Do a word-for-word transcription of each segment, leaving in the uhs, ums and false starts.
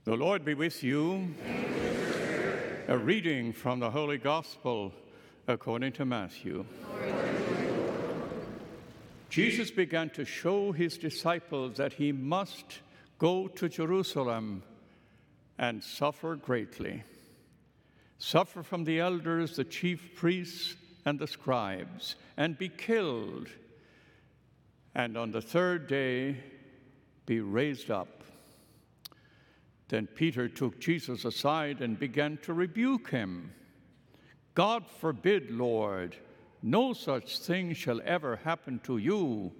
The Lord be with you. A reading from the Holy Gospel according to Matthew. Jesus began to show his disciples that he must go to Jerusalem and suffer greatly. Suffer from the elders, the chief priests, and the scribes, and be killed, and on the third day be raised up. Then Peter took Jesus aside and began to rebuke him. God forbid, Lord, no such thing shall ever happen to you.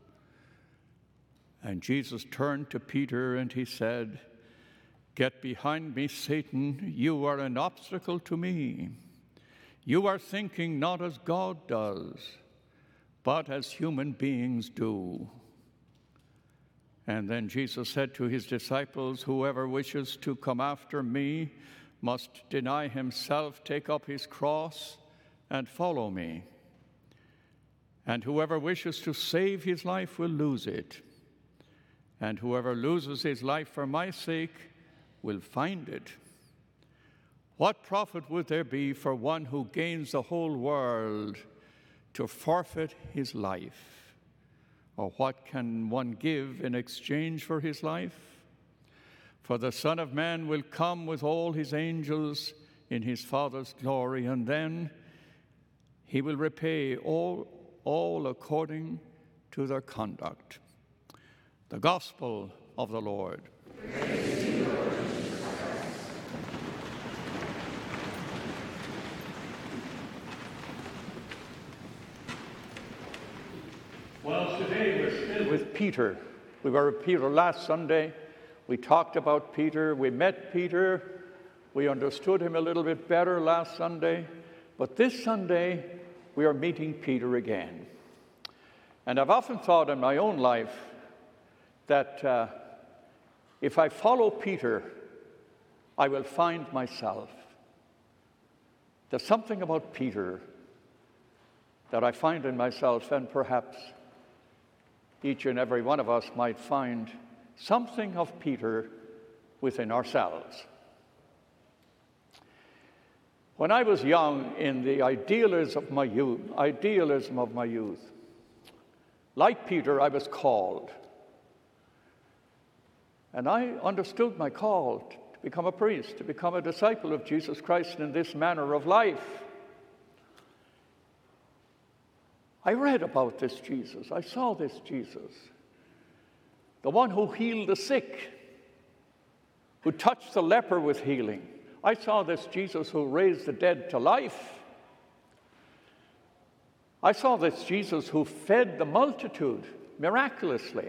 And Jesus turned to Peter and he said, Get behind me, Satan, you are an obstacle to me. You are thinking not as God does, but as human beings do. And then Jesus said to his disciples, Whoever wishes to come after me must deny himself, take up his cross, and follow me. And whoever wishes to save his life will lose it. And whoever loses his life for my sake will find it. What profit would there be for one who gains the whole world to forfeit his life? Or what can one give in exchange for his life? For the Son of Man will come with all his angels in his Father's glory, and then he will repay all, all according to their conduct. The Gospel of the Lord. Praise to you, Lord Jesus Christ. Well, today we're still with Peter. We were with Peter last Sunday. We talked about Peter. We met Peter. We understood him a little bit better last Sunday. But this Sunday, we are meeting Peter again. And I've often thought in my own life that uh, if I follow Peter, I will find myself. There's something about Peter that I find in myself, and perhaps each and every one of us might find something of Peter within ourselves. When I was young, in the idealism of my youth, idealism of my youth, like Peter, I was called. And I understood my call to become a priest, to become a disciple of Jesus Christ in this manner of life. I read about this Jesus. I saw this Jesus. The one who healed the sick, who touched the leper with healing. I saw this Jesus who raised the dead to life. I saw this Jesus who fed the multitude miraculously.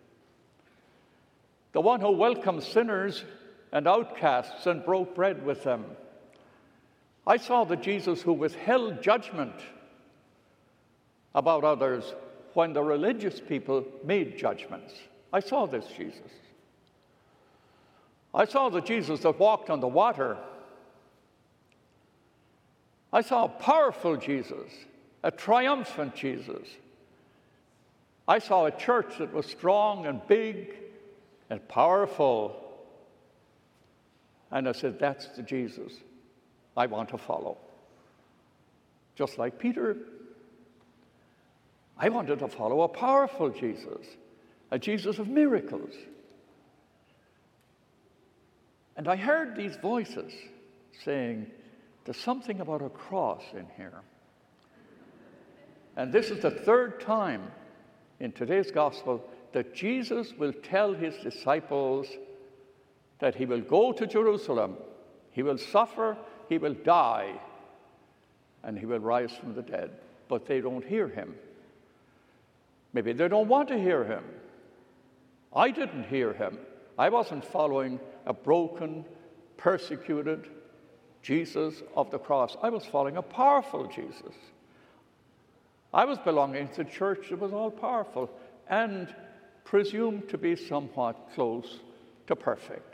The one who welcomed sinners and outcasts and broke bread with them. I saw the Jesus who withheld judgment about others when the religious people made judgments. I saw this Jesus. I saw the Jesus that walked on the water. I saw a powerful Jesus, a triumphant Jesus. I saw a church that was strong and big and powerful. And I said, that's the Jesus I want to follow. Just like Peter, I wanted to follow a powerful Jesus, a Jesus of miracles. And I heard these voices saying, there's something about a cross in here. And this is the third time in today's gospel that Jesus will tell his disciples that he will go to Jerusalem, he will suffer, he will die, and he will rise from the dead. But they don't hear him. Maybe they don't want to hear him. I didn't hear him. I wasn't following a broken, persecuted Jesus of the cross. I was following a powerful Jesus. I was belonging to a church that was all powerful and presumed to be somewhat close to perfect.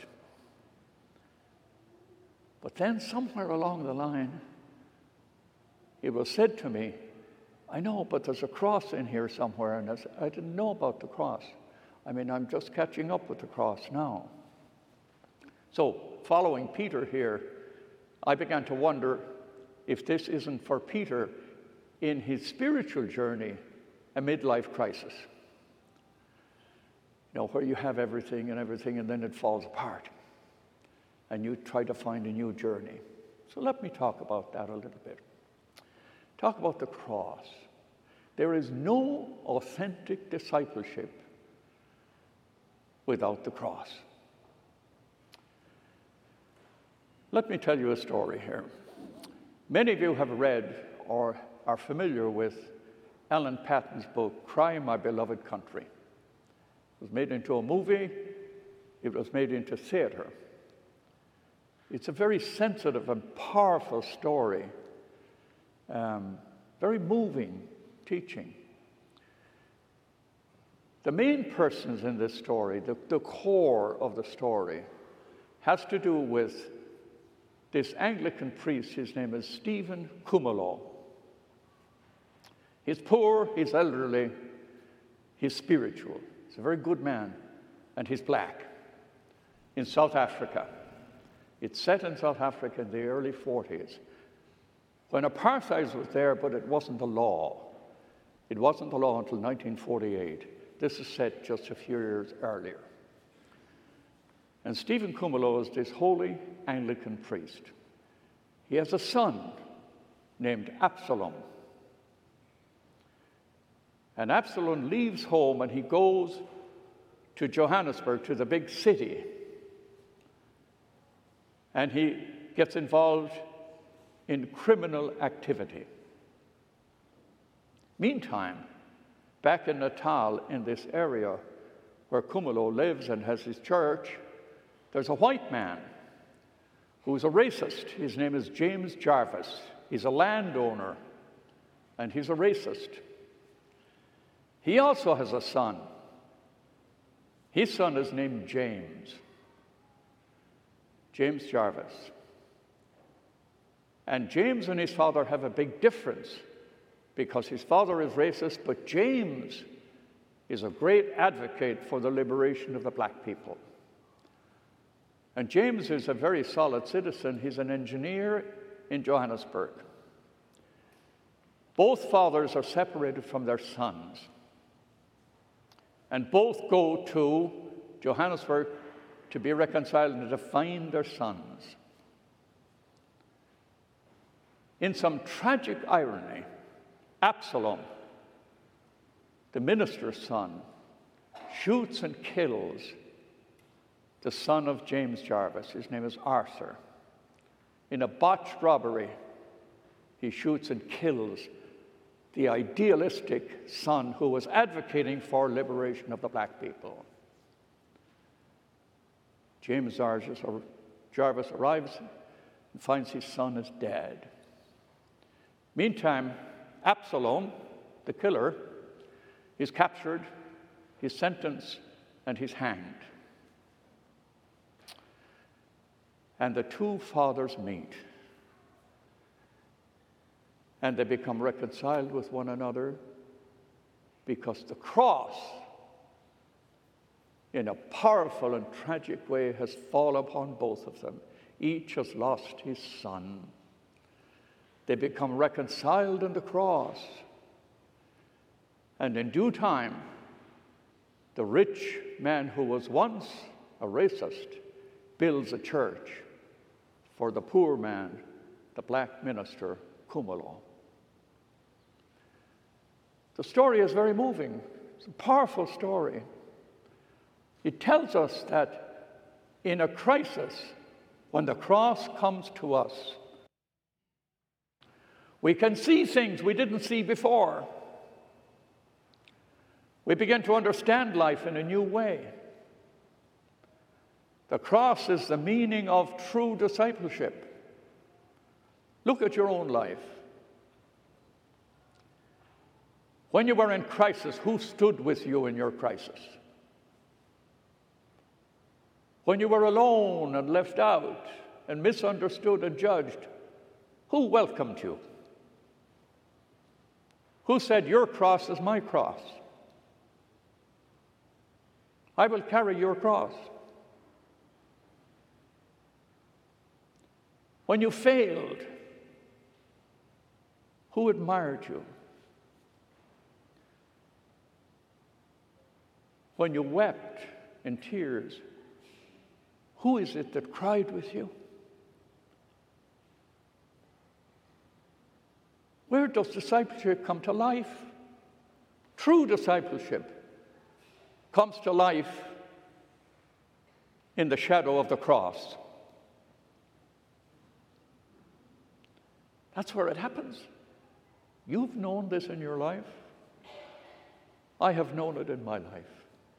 But then somewhere along the line, it was said to me, I know, but there's a cross in here somewhere, and I said, I didn't know about the cross. I mean, I'm just catching up with the cross now. So, following Peter here, I began to wonder if this isn't for Peter in his spiritual journey a midlife crisis. You know, where you have everything and everything and then it falls apart and you try to find a new journey. So let me talk about that a little bit. Talk about the cross. There is no authentic discipleship without the cross. Let me tell you a story here. Many of you have read or are familiar with Alan Patton's book, Cry, My Beloved Country. It was made into a movie. It was made into theater. It's a very sensitive and powerful story, um, very moving teaching. The main persons in this story, the, the core of the story, has to do with this Anglican priest. His name is Stephen Kumalo. He's poor, he's elderly, he's spiritual. He's a very good man, and he's black in South Africa. It's set in South Africa in the early forties, when apartheid was there, but it wasn't the law. It wasn't the law until nineteen forty-eight. This is set just a few years earlier. And Stephen Kumalo is this holy Anglican priest. He has a son named Absalom. And Absalom leaves home and he goes to Johannesburg, to the big city. And he gets involved in criminal activity. Meantime, back in Natal, in this area where Kumalo lives and has his church, there's a white man who's a racist. His name is James Jarvis. He's a landowner, and he's a racist. He also has a son. His son is named James. James Jarvis. And James and his father have a big difference because his father is racist, but James is a great advocate for the liberation of the black people. And James is a very solid citizen. He's an engineer in Johannesburg. Both fathers are separated from their sons. And both go to Johannesburg to be reconciled and to find their sons. In some tragic irony, Absalom, the minister's son, shoots and kills the son of James Jarvis. His name is Arthur. In a botched robbery, he shoots and kills the idealistic son who was advocating for liberation of the black people. James Jarvis, Jarvis arrives and finds his son is dead. Meantime, Absalom, the killer, is captured, he's sentenced, and he's hanged. And the two fathers meet. And they become reconciled with one another because the cross, in a powerful and tragic way, has fallen upon both of them. Each has lost his son. They become reconciled in the cross. And in due time, the rich man who was once a racist builds a church for the poor man, the black minister, Kumalo. The story is very moving. It's a powerful story. It tells us that in a crisis, when the cross comes to us, we can see things we didn't see before. We begin to understand life in a new way. The cross is the meaning of true discipleship. Look at your own life. When you were in crisis, who stood with you in your crisis? When you were alone and left out and misunderstood and judged, who welcomed you? Who said, your cross is my cross? I will carry your cross. When you failed, who admired you? When you wept in tears, who is it that cried with you? Where does discipleship come to life? True discipleship comes to life in the shadow of the cross. That's where it happens. You've known this in your life. I have known it in my life.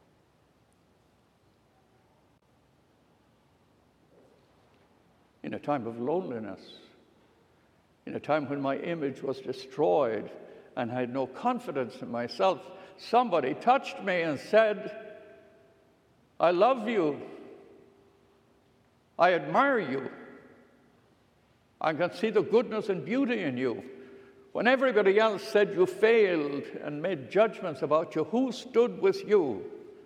In a time of loneliness, in a time when my image was destroyed and I had no confidence in myself, somebody touched me and said, I love you. I admire you. I can see the goodness and beauty in you. When everybody else said you failed and made judgments about you, who stood with you?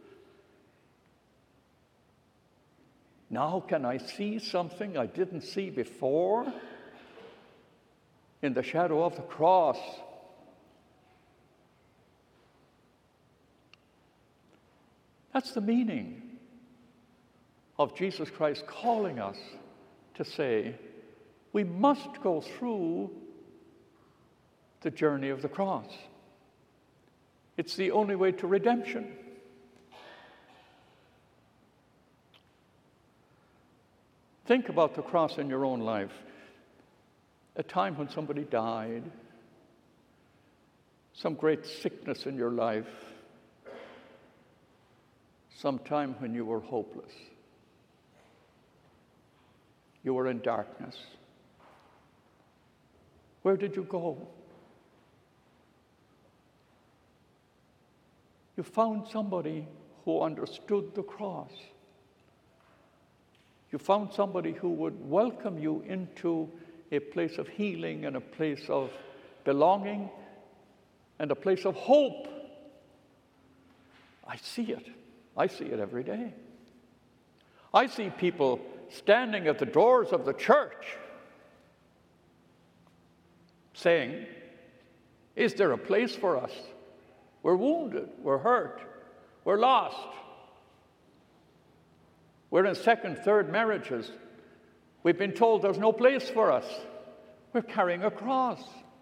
Now can I see something I didn't see before? In the shadow of the cross. That's the meaning of Jesus Christ calling us to say, we must go through the journey of the cross. It's the only way to redemption. Think about the cross in your own life. A time when somebody died, some great sickness in your life, some time when you were hopeless. You were in darkness. Where did you go? You found somebody who understood the cross. You found somebody who would welcome you into a place of healing and a place of belonging and a place of hope. I see it. I see it every day. I see people standing at the doors of the church saying, is there a place for us? We're wounded, we're hurt, we're lost. We're in second, third marriages. We've been told there's no place for us. We're carrying a cross.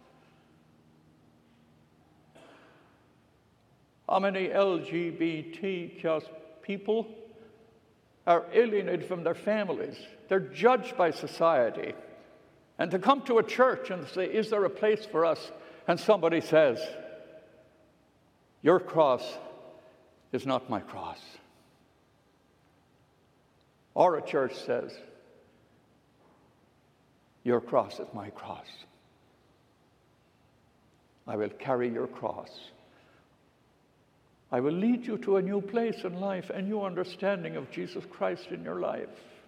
How many L G B T Q people are alienated from their families? They're judged by society. And to come to a church and say, is there a place for us? And somebody says, your cross is not my cross. Or a church says, your cross is my cross. I will carry your cross. I will lead you to a new place in life, a new understanding of Jesus Christ in your life.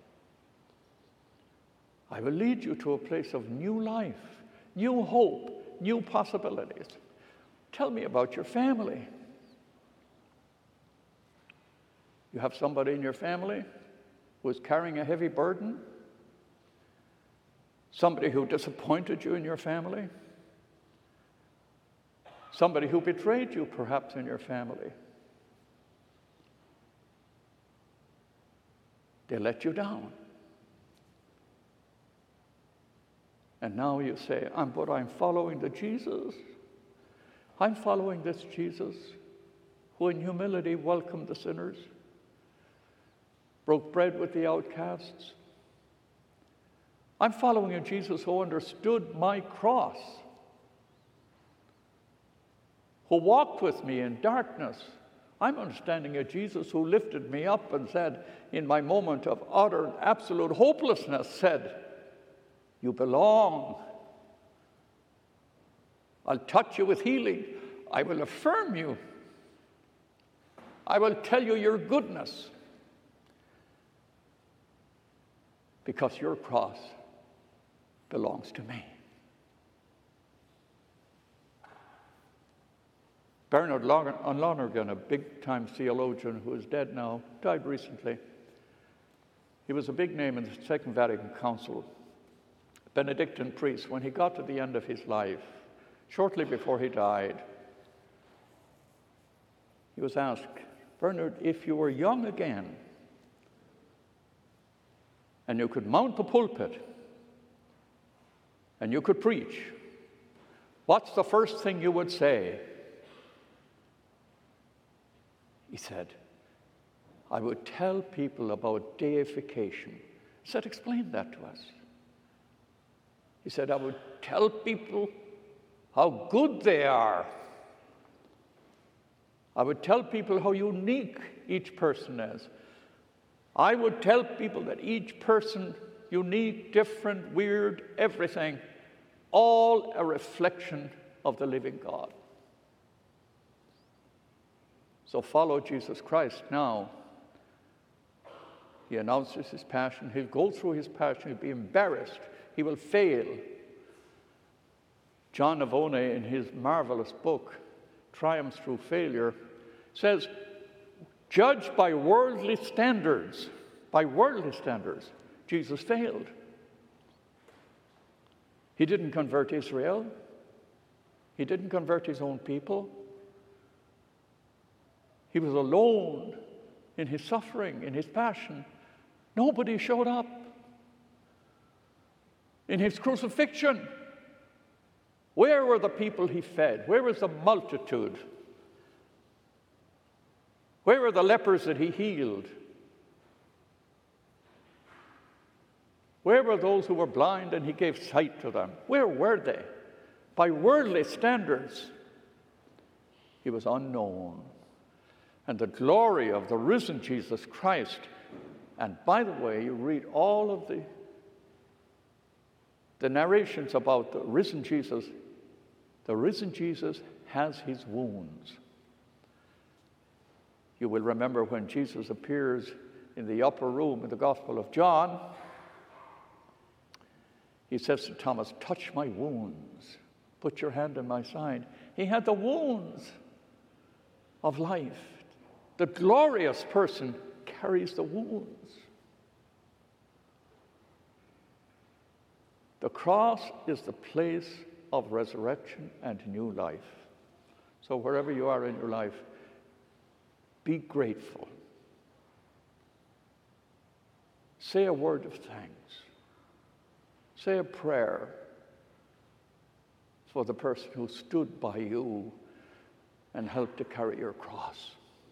I will lead you to a place of new life, new hope, new possibilities. Tell me about your family. You have somebody in your family who is carrying a heavy burden? Somebody who disappointed you in your family? Somebody who betrayed you, perhaps, in your family? They let you down. And now you say, I'm, but I'm following the Jesus. I'm following this Jesus who in humility welcomed the sinners, broke bread with the outcasts. I'm following a Jesus who understood my cross, who walked with me in darkness. I'm understanding a Jesus who lifted me up and said, in my moment of utter and absolute hopelessness, said, you belong. I'll touch you with healing. I will affirm you. I will tell you your goodness. Because your cross belongs to me. Bernard Lonergan, a big-time theologian who is dead now, died recently. He was a big name in the Second Vatican Council. Benedictine priest, when he got to the end of his life, shortly before he died, he was asked, Bernard, if you were young again and you could mount the pulpit and you could preach, what's the first thing you would say? He said, I would tell people about deification. He said, explain that to us. He said, I would tell people how good they are. I would tell people how unique each person is. I would tell people that each person, unique, different, weird, everything, all a reflection of the living God. So follow Jesus Christ now. He announces his passion. He'll go through his passion. He'll be embarrassed. He will fail. John Navone, in his marvelous book, Triumphs Through Failure, says, judged by worldly standards, by worldly standards, Jesus failed. He didn't convert Israel. He didn't convert his own people. He was alone in his suffering, in his passion. Nobody showed up. In his crucifixion, where were the people he fed? Where was the multitude? Where were the lepers that he healed? Where were those who were blind and he gave sight to them? Where were they? By worldly standards, he was unknown. And the glory of the risen Jesus Christ, and by the way, you read all of the, the narrations about the risen Jesus, the risen Jesus has his wounds. You will remember when Jesus appears in the upper room in the Gospel of John, he says to Thomas, touch my wounds, put your hand on my side. He had the wounds of life. The glorious person carries the wounds. The cross is the place of resurrection and new life. So wherever you are in your life, be grateful. Say a word of thanks. Say a prayer for the person who stood by you and helped to carry your cross.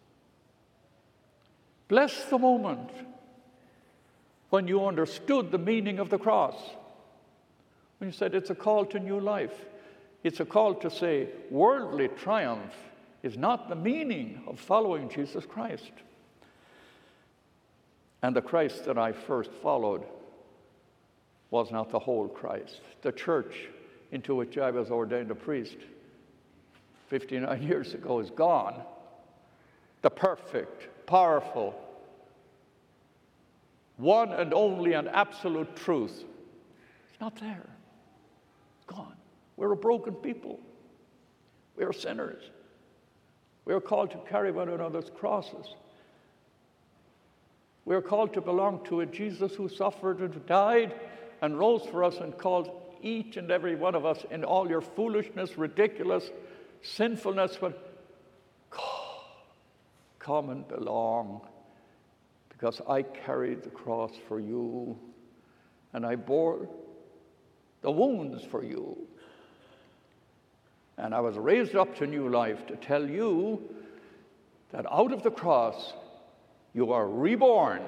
Bless the moment when you understood the meaning of the cross. When you said it's a call to new life. It's a call to say worldly triumph is not the meaning of following Jesus Christ. And the Christ that I first followed was not the whole Christ. The church into which I was ordained a priest fifty-nine years ago is gone. The perfect, powerful, one and only and absolute truth, it's not there. It's gone. We're a broken people. We are sinners. We are called to carry one another's crosses. We are called to belong to a Jesus who suffered and died and rose for us and called each and every one of us in all your foolishness, ridiculous, sinfulness, but come and belong, because I carried the cross for you and I bore the wounds for you. And I was raised up to new life to tell you that out of the cross you are reborn.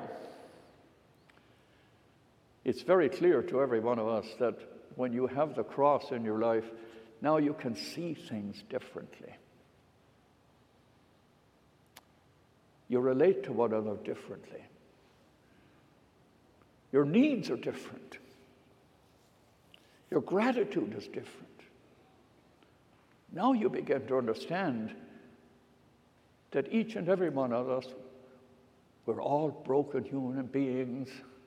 It's very clear to every one of us that when you have the cross in your life, now you can see things differently. You relate to one another differently. Your needs are different. Your gratitude is different. Now you begin to understand that each and every one of us, we're all broken human beings,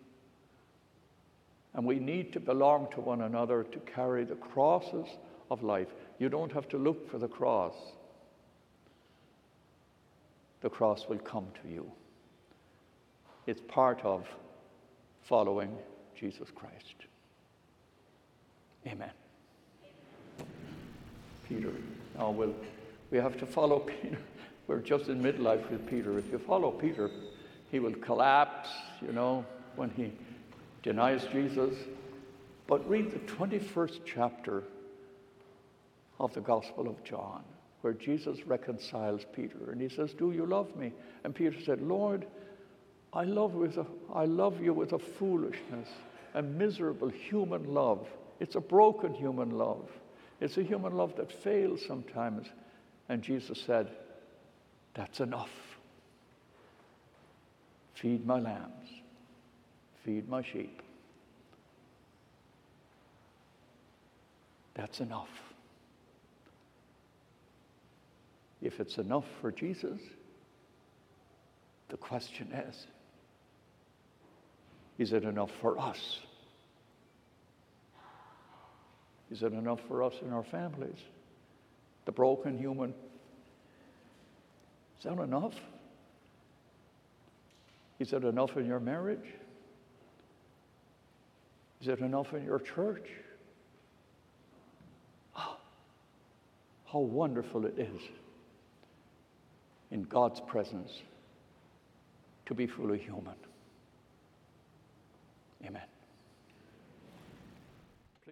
and we need to belong to one another to carry the crosses of life. You don't have to look for the cross. The cross will come to you. It's part of following Jesus Christ. Amen. Peter. Now, we'll, we have to follow Peter. We're just in midlife with Peter. If you follow Peter, he will collapse, you know, when he denies Jesus. But read the twenty-first chapter of the Gospel of John, where Jesus reconciles Peter. And he says, do you love me? And Peter said, Lord, I love, with a, I love you with a foolishness, a miserable human love. It's a broken human love. It's a human love that fails sometimes. And Jesus said, that's enough. Feed my lambs. Feed my sheep. That's enough. If it's enough for Jesus, the question is, is it enough for us? Is it enough for us in our families? The broken human. Is that enough? Is it enough in your marriage? Is it enough in your church? Oh, how wonderful it is in God's presence to be fully human. Amen.